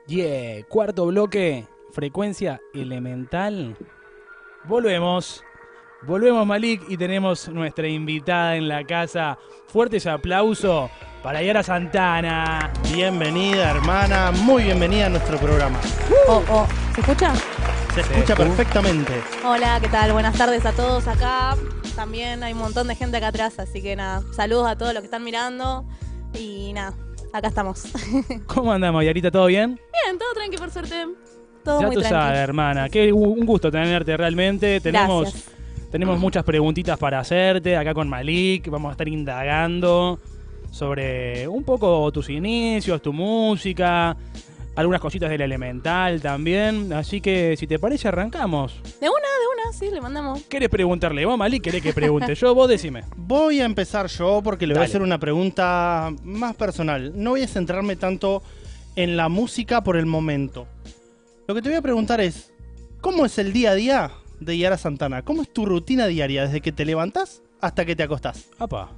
Yeah, cuarto bloque, frecuencia elemental. Volvemos Malik y tenemos nuestra invitada en la casa. Fuertes aplausos para Yara Santana. Bienvenida, hermana, muy bienvenida a nuestro programa. ¿Se escucha? Se escucha perfectamente. Hola, ¿qué tal? Buenas tardes a todos acá. También hay un montón de gente acá atrás, así que nada, saludos a todos los que están mirando y nada, acá estamos. ¿Cómo andamos, Yarita? ¿Todo bien? Bien, todo tranqui por suerte. Todo Ya muy tú tranqui. sabes, hermana. Un gusto tenerte realmente. Gracias. Tenemos muchas preguntitas para hacerte acá con Malik. Vamos a estar indagando sobre un poco tus inicios, tu música, algunas cositas del elemental también. Así que, si te parece, arrancamos. De una, sí, le mandamos. ¿Querés preguntarle vos, Malik? ¿Querés que pregunte yo? Vos decime. Voy a empezar yo porque le voy a Dale. hacer una pregunta más personal. No voy a centrarme tanto en la música por el momento. Lo que te voy a preguntar es, ¿cómo es el día a día de Yara Santana? ¿Cómo es tu rutina diaria desde que te levantás hasta que te acostás? Apa.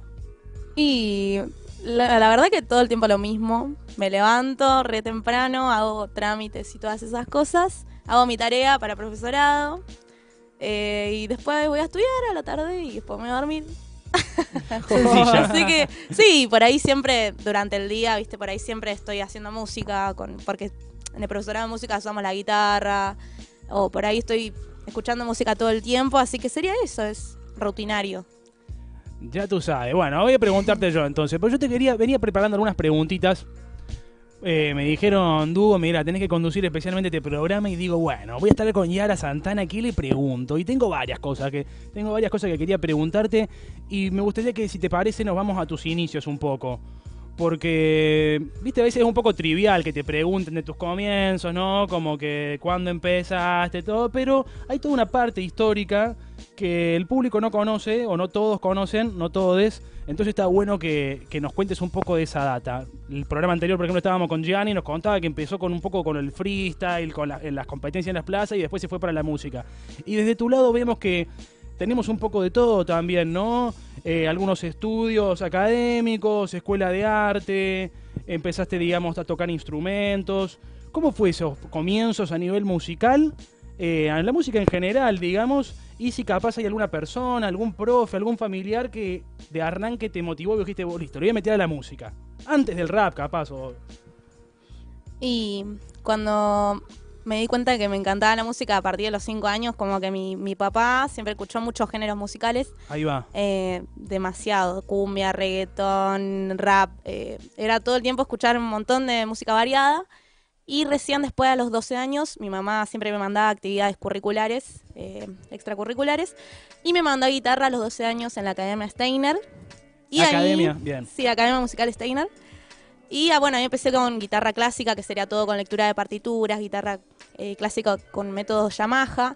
Y la verdad que todo el tiempo lo mismo. Me levanto re temprano, hago trámites y todas esas cosas. Hago mi tarea para profesorado. Y después voy a estudiar a la tarde y después me voy a dormir. Sencilla. Así que sí, por ahí siempre durante el día, viste, por ahí siempre estoy haciendo música, porque en el profesorado de música usamos la guitarra, o por ahí estoy escuchando música todo el tiempo, así que sería eso, es rutinario. Ya tú sabes. Bueno, voy a preguntarte yo entonces. Pues yo venía preparando algunas preguntitas. Me dijeron, Dugo, mira, tenés que conducir especialmente este programa. Y digo, bueno, voy a estar con Yara Santana, ¿qué le pregunto? Y tengo varias cosas que quería preguntarte. Y me gustaría que, si te parece, nos vamos a tus inicios un poco. Porque, viste, a veces es un poco trivial que te pregunten de tus comienzos, ¿no? Como que cuándo empezaste, todo. Pero hay toda una parte histórica que el público no conoce, o no todos conocen, no todos. Entonces está bueno que nos cuentes un poco de esa data. El programa anterior, por ejemplo, estábamos con Gianni y nos contaba que empezó con un poco con el freestyle, en las competencias en las plazas, y después se fue para la música. Y desde tu lado vemos que tenemos un poco de todo también, ¿no? Algunos estudios académicos, escuela de arte, empezaste, digamos, a tocar instrumentos. ¿Cómo fue esos comienzos a nivel musical? En la música en general, digamos, y si capaz hay alguna persona, algún profe, algún familiar que de arranque te motivó y dijiste, listo, le voy a meter a la música. Antes del rap, capaz, o... Y cuando me di cuenta de que me encantaba la música a partir de los 5 años, como que mi papá siempre escuchó muchos géneros musicales. Ahí va. Demasiado, cumbia, reggaetón, rap. Era todo el tiempo escuchar un montón de música variada. Y recién después, a los 12 años, mi mamá siempre me mandaba actividades curriculares, extracurriculares, y me mandó a guitarra a los 12 años en la Academia Steiner. Y Academia, ahí, bien. Sí, Academia Musical Steiner. Y bueno, ahí empecé con guitarra clásica, que sería todo con lectura de partituras, guitarra clásica con métodos Yamaha.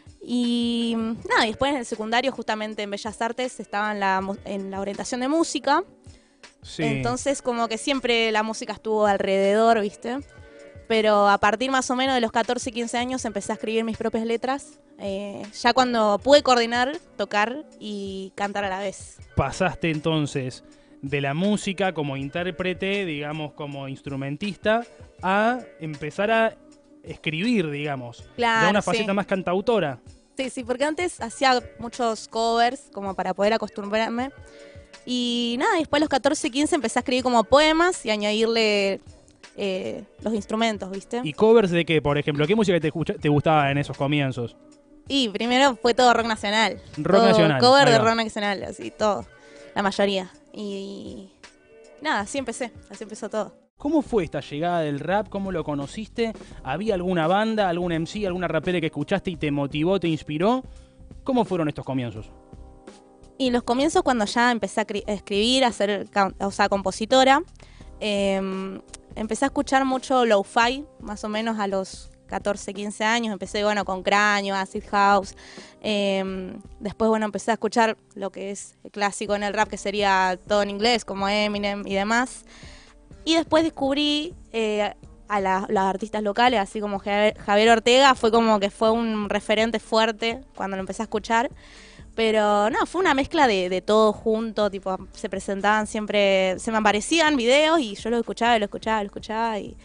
Y nada, y después en el secundario, justamente en Bellas Artes, estaba en la orientación de música. Sí. Entonces como que siempre la música estuvo alrededor, ¿viste? Pero a partir más o menos de los 14, 15 años empecé a escribir mis propias letras. Ya cuando pude coordinar, tocar y cantar a la vez. Pasaste entonces de la música como intérprete, digamos, como instrumentista, a empezar a escribir, digamos. Claro, de una faceta sí. más cantautora. Sí, porque antes hacía muchos covers como para poder acostumbrarme. Y nada, después a los 14, 15 empecé a escribir como poemas y añadirle los instrumentos, ¿viste? ¿Y covers de qué, por ejemplo? ¿Qué música te gustaba en esos comienzos? Y primero fue todo rock nacional. Rock todo nacional, Cover ahí de va. rock nacional, así, todo. La mayoría. Y nada, así empezó todo. ¿Cómo fue esta llegada del rap? ¿Cómo lo conociste? ¿Había alguna banda, algún MC, alguna rapera que escuchaste y te motivó, te inspiró? ¿Cómo fueron estos comienzos? Y los comienzos, cuando ya empecé a escribir, a ser compositora, empecé a escuchar mucho lo-fi, más o menos a los 14, 15 años. Empecé, bueno, con Cráneo, Acid House. Después, bueno, empecé a escuchar lo que es clásico en el rap, que sería todo en inglés, como Eminem y demás. Y después descubrí a los artistas locales, así como Javier Ortega, fue como que fue un referente fuerte cuando lo empecé a escuchar. Pero no, fue una mezcla de todo junto, tipo, se presentaban siempre, se me aparecían videos y yo lo escuchaba y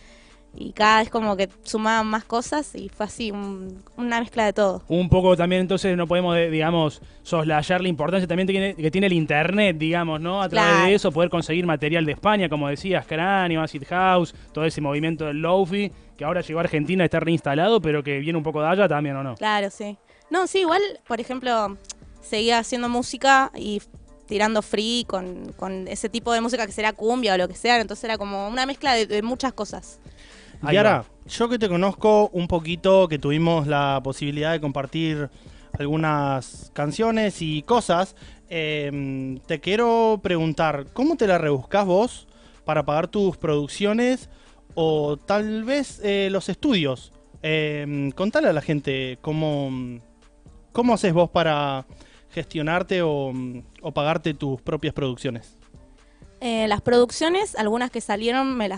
Y cada vez como que sumaban más cosas y fue así, una mezcla de todo. Un poco también, entonces, no podemos, digamos, soslayar la importancia también que tiene el internet, digamos, ¿no? A través Claro. de eso, poder conseguir material de España, como decías, Cráneo, Acid House, todo ese movimiento del Lo-Fi, que ahora llegó a Argentina, está reinstalado, pero que viene un poco de allá también, ¿o no? Claro, sí. No, sí, igual, por ejemplo, seguía haciendo música y tirando free con ese tipo de música que será cumbia o lo que sea, entonces era como una mezcla de muchas cosas. Ahí Yara, va. yo que te conozco un poquito, que tuvimos la posibilidad de compartir algunas canciones y cosas, te quiero preguntar, ¿cómo te la rebuscás vos para pagar tus producciones o tal vez los estudios? Contale a la gente cómo haces vos para gestionarte o pagarte tus propias producciones. Las producciones, algunas que salieron, me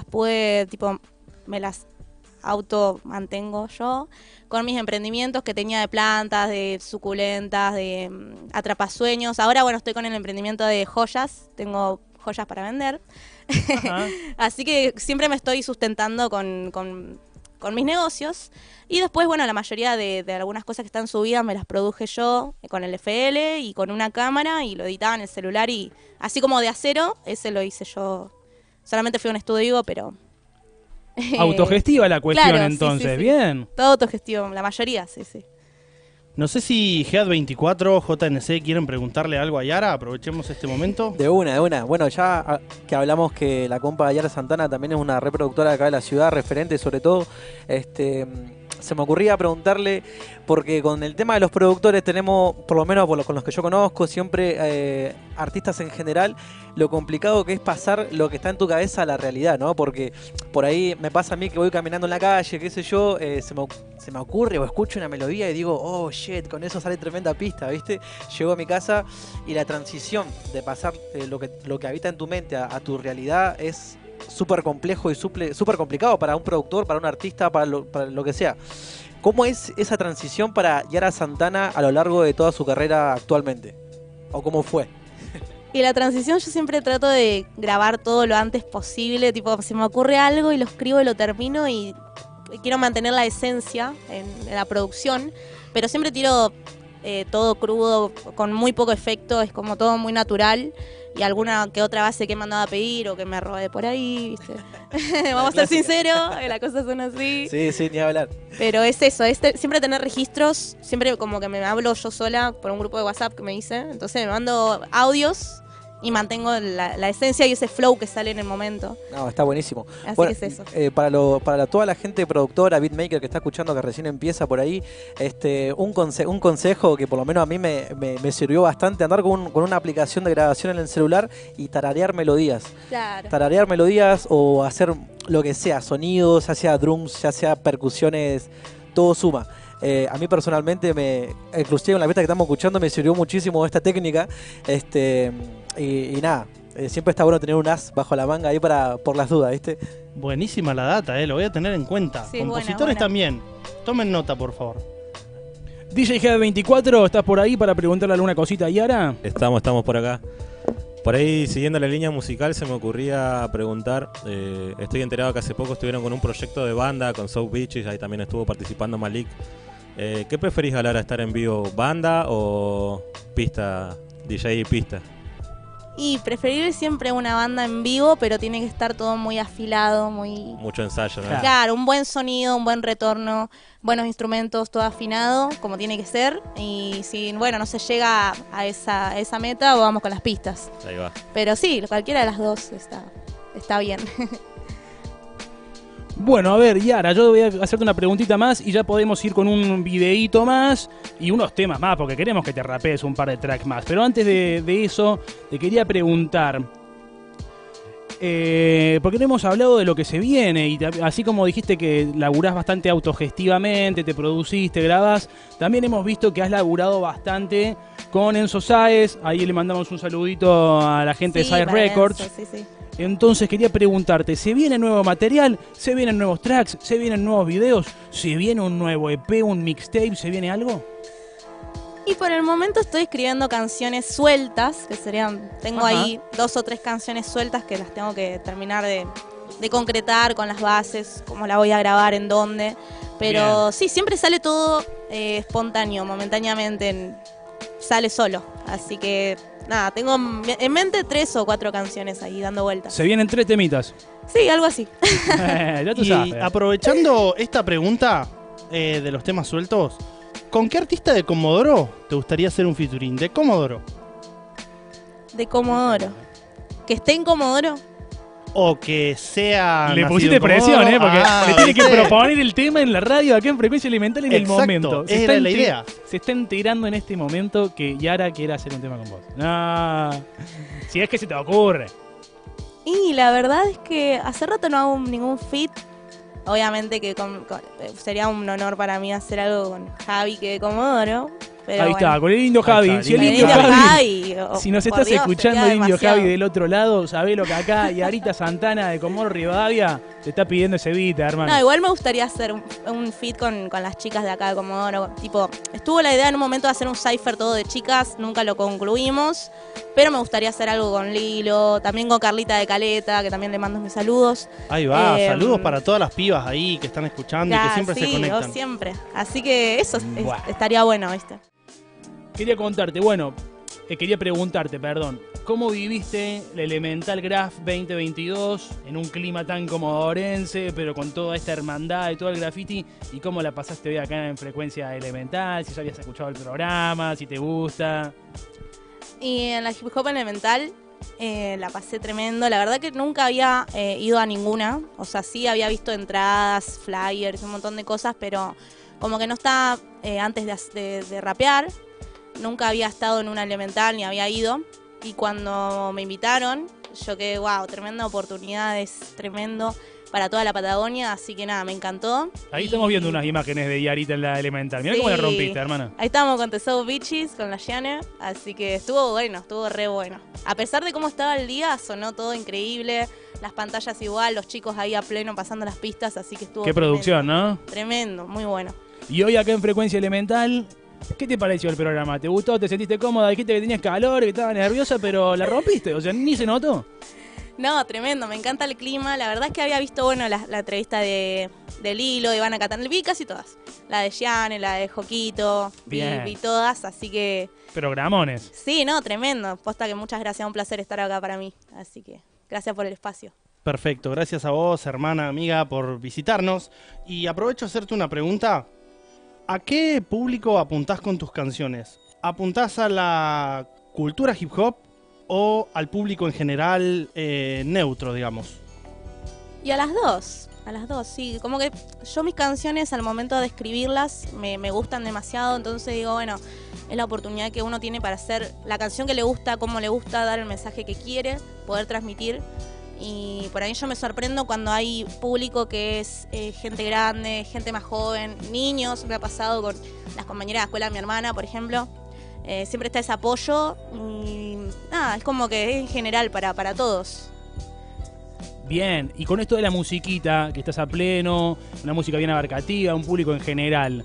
las auto mantengo yo con mis emprendimientos que tenía de plantas, de suculentas, de atrapasueños. Ahora, bueno, estoy con el emprendimiento de joyas, tengo joyas para vender. Ajá. Así que siempre me estoy sustentando con mis negocios. Y después, bueno, la mayoría de algunas cosas que están subidas me las produje yo con el FL y con una cámara y lo editaba en el celular. Y así como de acero, ese lo hice yo. Solamente fui a un estudio, pero... Autogestiva la cuestión, claro, sí, entonces, sí, sí. bien. Todo autogestivo, la mayoría, sí, sí. No sé si Head24, JNC quieren preguntarle algo a Yara, aprovechemos este momento. De una, de una. Bueno, ya que hablamos que la compa Yara Santana también es una reproductora acá de la ciudad, referente sobre todo, se me ocurría preguntarle, porque con el tema de los productores tenemos, por lo menos con los que yo conozco, siempre artistas en general, lo complicado que es pasar lo que está en tu cabeza a la realidad, ¿no? Porque por ahí me pasa a mí que voy caminando en la calle, qué sé yo, se me ocurre o escucho una melodía y digo, oh shit, con eso sale tremenda pista, ¿viste? Llego a mi casa y la transición de pasar lo que habita en tu mente a tu realidad es súper complejo y súper complicado para un productor, para un artista, para lo que sea. ¿Cómo es esa transición para Yara Santana a lo largo de toda su carrera actualmente? ¿O cómo fue? Y la transición yo siempre trato de grabar todo lo antes posible, tipo, se me ocurre algo y lo escribo y lo termino y quiero mantener la esencia en la producción, pero siempre tiro todo crudo, con muy poco efecto, es como todo muy natural. Y alguna que otra base que he mandado a pedir o que me robé por ahí, ¿viste? Vamos a ser sinceros, las cosas son así. Sí, sí, ni hablar. Pero es eso, siempre tener registros, siempre como que me hablo yo sola por un grupo de WhatsApp que me hice. Entonces me mando audios y mantengo la esencia y ese flow que sale en el momento. No, está buenísimo. Así Bueno, que es eso. Para toda la gente productora, beatmaker que está escuchando, que recién empieza por ahí, un consejo que por lo menos a mí me sirvió bastante, andar con una aplicación de grabación en el celular y tararear melodías. Claro. Tararear melodías o hacer lo que sea, sonidos, ya sea drums, ya sea percusiones, todo suma. A mí personalmente, inclusive en la fiesta que estamos escuchando, me sirvió muchísimo esta técnica. Y nada, siempre está bueno tener un as bajo la manga ahí por las dudas, ¿viste? Buenísima la data, lo voy a tener en cuenta. Sí, Compositores buena. también. Tomen nota, por favor. DJ Head24, ¿estás por ahí para preguntarle alguna cosita a Yara? Estamos por acá. Por ahí, siguiendo la línea musical, se me ocurría preguntar, estoy enterado que hace poco estuvieron con un proyecto de banda con South Beaches, ahí también estuvo participando Malik. ¿Qué preferís a la hora de estar en vivo, banda o pista, DJ y pista? Y preferir siempre una banda en vivo, pero tiene que estar todo muy afilado, muy... Mucho ensayo, ¿no? Claro. Claro, un buen sonido, un buen retorno, buenos instrumentos, todo afinado, como tiene que ser. Y si, bueno, no se llega a esa meta, vamos con las pistas. Ahí va. Pero sí, cualquiera de las dos está bien. Bueno, a ver, Yara, yo voy a hacerte una preguntita más y ya podemos ir con un videíto más y unos temas más, porque queremos que te rapees un par de tracks más. Pero antes de eso, te quería preguntar, porque no hemos hablado de lo que se viene, y así como dijiste que laburás bastante autogestivamente, te produciste, grabás, también hemos visto que has laburado bastante con Enzo Sáez, ahí le mandamos un saludito a la gente Sí, de Sáez para Records. eso, sí. Entonces quería preguntarte, ¿se viene nuevo material? ¿Se vienen nuevos tracks? ¿Se vienen nuevos videos? ¿Se viene un nuevo EP, un mixtape? ¿Se viene algo? Y por el momento estoy escribiendo canciones sueltas, que serían, tengo Ajá. ahí 2 o 3 canciones sueltas que las tengo que terminar de de concretar con las bases, cómo la voy a grabar, en dónde. Pero Bien. sí, siempre sale todo espontáneo, momentáneamente, sale solo. Así que nada, tengo en mente 3 o 4 canciones ahí dando vueltas. Se vienen 3 temitas. Sí, algo así. Ya tú Y sabes. aprovechando esta pregunta de los temas sueltos, ¿con qué artista de Comodoro te gustaría hacer un featuring? De Comodoro. De Comodoro. Que esté en Comodoro. O que sea. Le nacido pusiste en Comodoro. presión, porque le tiene que ¿viste? proponer el tema en la radio acá en Frecuencia Elemental en Exacto, el momento. era la idea. Se está enterando en este momento que Yara quiere hacer un tema con vos. No. Si es que se te ocurre. Y la verdad es que hace rato no hago ningún feat. Obviamente que sería un honor para mí hacer algo con Javi, que de Comodoro. Pero Ahí bueno. está, con el indio Javi. está, Si el Con el indio indio Javi. Javi, Si nos por estás Dios, escuchando, sería indio demasiado. Javi, del otro lado, sabés lo que acá Yarita Santana de Comodoro Rivadavia te está pidiendo ese beat, hermano. No, igual me gustaría hacer un feat con las chicas de acá de Comodoro. Tipo, estuvo la idea en un momento de hacer un cypher todo de chicas, nunca lo concluimos. Pero me gustaría hacer algo con Lilo, también con Carlita de Caleta, que también le mando mis saludos. Ahí va, Eh, saludos para todas las pibas ahí que están escuchando y que siempre sí, se conectan. yo siempre. Así que eso Buah. estaría bueno, ¿viste? Quería preguntarte, perdón, ¿cómo viviste la Elemental Graph 2022 en un clima tan comodorense, pero con toda esta hermandad y todo el graffiti? ¿Y cómo la pasaste hoy acá en Frecuencia Elemental? Si ya habías escuchado el programa, si te gusta. Y en la hip hop elemental la pasé tremendo. La verdad que nunca había ido a ninguna. O sea, sí había visto entradas, flyers, un montón de cosas, pero como que no estaba antes de rapear. Nunca había estado en una elemental ni había ido. Y cuando me invitaron, yo quedé, wow, tremenda oportunidad, es tremendo para toda la Patagonia. Así que nada, me encantó. Ahí Y- estamos viendo unas imágenes de Yarita en la Elemental. Mirá cómo la Sí. rompiste, hermana. Ahí estábamos con The Soul Beaches, con la Gianna, así que estuvo bueno, estuvo re bueno. A pesar de cómo estaba el día, sonó todo increíble, las pantallas igual, los chicos ahí a pleno pasando las pistas, así que estuvo Qué tremendo. producción, ¿no? Tremendo, muy bueno. Y hoy acá en Frecuencia Elemental, ¿qué te pareció el programa? ¿Te gustó? ¿Te sentiste cómoda? Dijiste que tenías calor, que estabas nerviosa, pero la rompiste. O sea, ni se notó. No, tremendo, me encanta el clima. La verdad es que había visto, bueno, la entrevista de Lilo, de Ivana Catán, vi casi todas. La de Gianne, la de Joquito, Bien. vi todas, así que Programones. sí, no, tremendo. Posta que muchas gracias, un placer estar acá para mí. Así que gracias por el espacio. Perfecto, gracias a vos, hermana, amiga, por visitarnos. Y aprovecho a hacerte una pregunta. ¿A qué público apuntás con tus canciones? ¿Apuntás a la cultura hip hop o al público en general neutro, digamos? Y a las dos, sí. Como que yo mis canciones al momento de escribirlas me gustan demasiado, entonces digo, bueno, es la oportunidad que uno tiene para hacer la canción que le gusta, cómo le gusta, dar el mensaje que quiere, poder transmitir. Y por ahí yo me sorprendo cuando hay público que es gente grande, gente más joven, niños. Me ha pasado con las compañeras de escuela de mi hermana, por ejemplo. Siempre está ese apoyo y nada, es como que es en general para todos. Bien, y con esto de la musiquita, que estás a pleno, una música bien abarcativa, un público en general.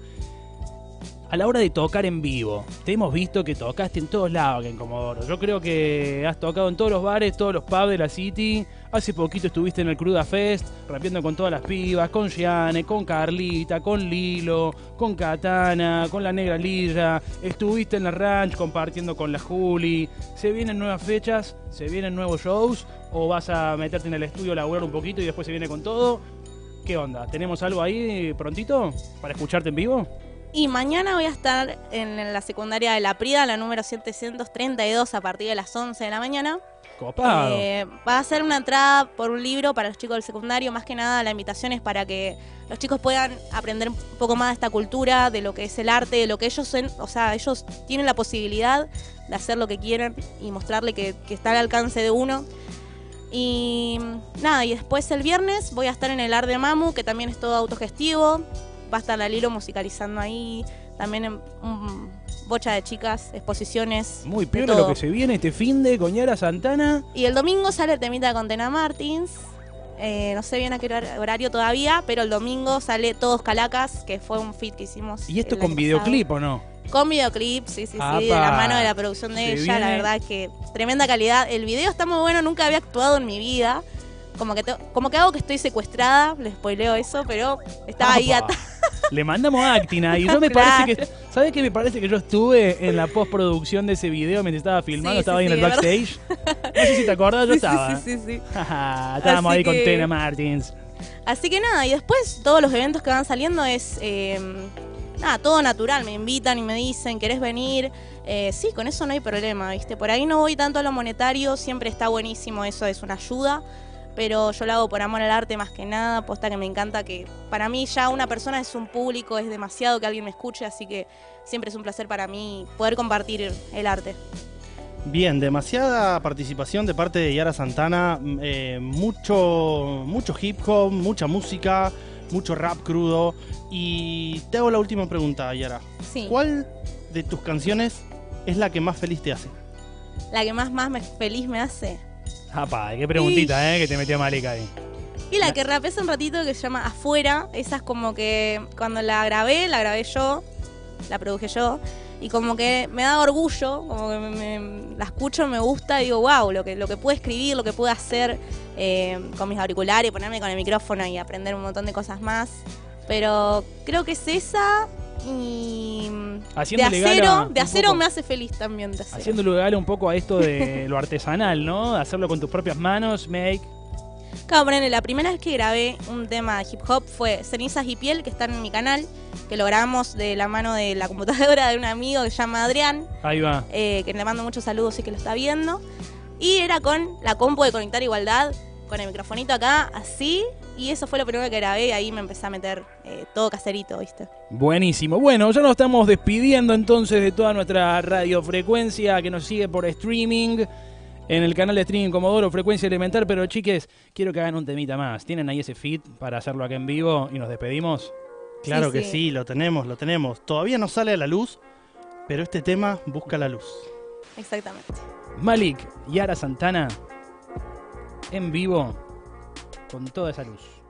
A la hora de tocar en vivo, te hemos visto que tocaste en todos lados acá en Comodoro. Yo creo que has tocado en todos los bares, todos los pubs de la City. Hace poquito estuviste en el Cruda Fest, rapeando con todas las pibas, con Gianne, con Carlita, con Lilo, con Katana, con la Negra Lilla. Estuviste en la Ranch compartiendo con la Juli. ¿Se vienen nuevas fechas? ¿Se vienen nuevos shows? ¿O vas a meterte en el estudio a laburar un poquito y después se viene con todo? ¿Qué onda? ¿Tenemos algo ahí prontito para escucharte en vivo? Y mañana voy a estar en la secundaria de La Prida, la número 732, a partir de las 11 de la mañana. Copado. Va a ser una entrada por un libro para los chicos del secundario. Más que nada la invitación es para que los chicos puedan aprender un poco más de esta cultura, de lo que es el arte, de lo que ellos son. O sea, ellos tienen la posibilidad de hacer lo que quieren y mostrarle que está al alcance de uno. Y nada, y después el viernes voy a estar en el Art de Mamu, que también es todo autogestivo. Va a estar la Lilo musicalizando ahí. También en bocha de chicas, exposiciones. Muy de piola todo. lo que se viene este fin de Coñara Santana. Y el domingo sale el temita con Tena Martins. No sé bien a qué horario todavía, pero el domingo sale Todos Calacas, que fue un feat que hicimos. ¿Y esto el con año videoclip o no? pasado. Con videoclip, sí, de Apa. la mano de la producción de Se ella. La viene. verdad que tremenda calidad. El video está muy bueno, nunca había actuado en mi vida. como que hago que estoy secuestrada, les spoileo eso, pero estaba ahí Apa. atada. Le mandamos actina y yo me Claro. parece que... ¿Sabes qué? Me parece que yo estuve en la postproducción de ese video mientras estaba filmando, Sí, estaba sí, ahí en sí, el backstage. No sé si te acordás, yo estaba. Sí. Estábamos Así ahí con que- Tena Martins. Así que nada, y después todos los eventos que van saliendo es nada, todo natural, me invitan y me dicen, ¿querés venir? Sí, con eso no hay problema, ¿viste? Por ahí no voy tanto a lo monetario, siempre está buenísimo, eso es una ayuda, pero yo lo hago por amor al arte más que nada, posta que me encanta que para mí ya una persona es un público, es demasiado que alguien me escuche, así que siempre es un placer para mí poder compartir el arte. Bien, demasiada participación de parte de Yara Santana, mucho hip hop, mucha música, mucho rap crudo. Y te hago la última pregunta, Yara. Sí, ¿Cuál de tus canciones es la que más feliz te hace? la que más feliz me hace. Apa, qué preguntita, que te metió Malika ahí. Y la que rapé hace un ratito que se llama Afuera, esa es como que cuando la grabé yo, la produje yo, y como que me da orgullo, como que la escucho, me gusta, y digo, wow, lo que puedo escribir, lo que puedo hacer con mis auriculares, ponerme con el micrófono y aprender un montón de cosas más. Pero creo que es esa y Haciéndole de gala un acero poco. me hace feliz también, de acero. Haciéndole gala un poco a esto de lo artesanal, ¿no? Hacerlo con tus propias manos, make. Claro, ponele, la primera vez que grabé un tema de hip hop fue Cenizas y Piel, que está en mi canal, que lo grabamos de la mano de la computadora de un amigo que se llama Adrián, Ahí va. que le mando muchos saludos y que lo está viendo. Y era con la compu de Conectar Igualdad, con el microfonito acá, así. Y eso fue lo primero que grabé y ahí me empecé a meter todo caserito, ¿viste? Buenísimo. Bueno, ya nos estamos despidiendo entonces de toda nuestra radiofrecuencia que nos sigue por streaming. En el canal de streaming Comodoro, Frecuencia Elemental. Pero chiques, quiero que hagan un temita más. ¿Tienen ahí ese feed para hacerlo acá en vivo y nos despedimos? Claro Sí, que sí. sí, lo tenemos. Todavía no sale a la luz, pero este tema busca la luz. Exactamente. Malik, Yara Santana, en vivo, con toda esa luz.